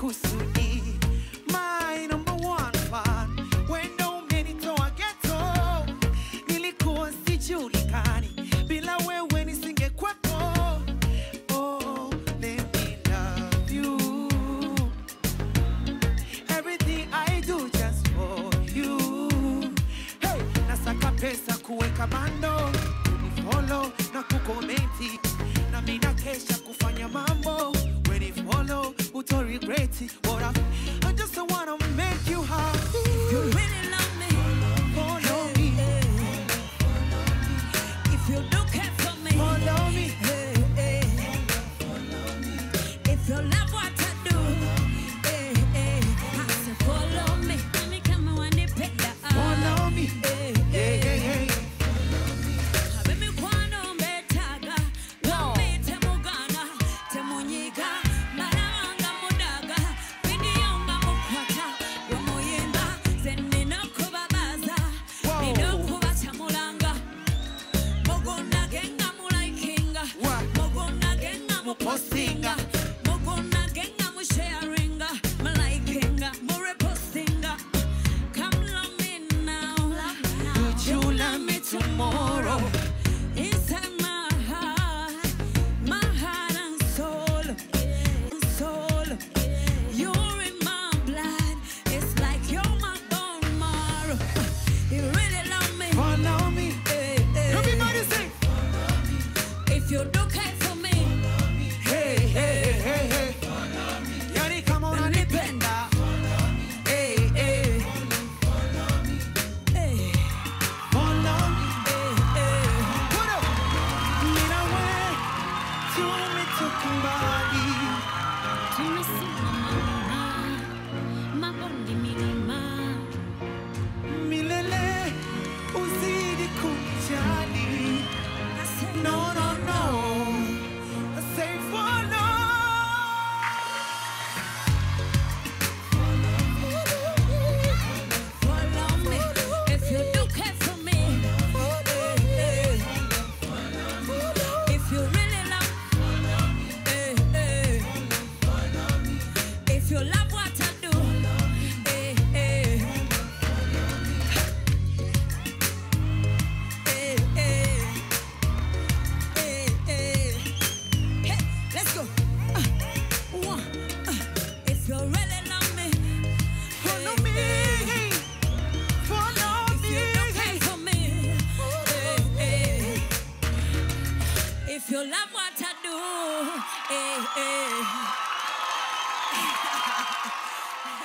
makusudi. My number one fan. Wendo umenitoa ghetto. Nilikuwa sijulikani. Bila wewe nisingekuwepo. Oh, let me love you. Everything I do just for you. Hey, nasaka pesa kuweka bando. Follow na kukomenti. Na mina kesha kufanya mambo. When you follow, uto regret it. What I just wanna make you happy. If you really love me, Follow me. if you do care for me, Follow me. if you love what I do, I say follow me. Let me come on and pick that up. Follow me. Yeah, yeah, yeah. Baby, kwano mbetaga, wambi temugana, temunyiga, malanga mudaga, vidionga mukwata, wamoyenda, zenina kubabaza, Wow. nido kubatamulanga, mogona genga mulaikinga, What? mogona genga mupostinga, mogona genga musharinga, malaikinga, murepostinga. Come love me now. Would you love me tomorrow? Inside my heart and soul, you're in my blood. It's like you're my bone marrow. You really love me. Follow me. Everybody sing. If you do care for me, Hey, hey, hey, hey. Yani come on and depend. Hey, hey. hey, Follow me. hey. What up? Mina we, me to kumbali. Tumesimama mabondi milima. Milele, uzidi kujali. I say No, no, no. I say follow. follow me. If you do care for me, if you really love, if you love what I do, hey, let's go. One, if you really love me, Follow me. Follow if you don't me. care for me, if you love what I do,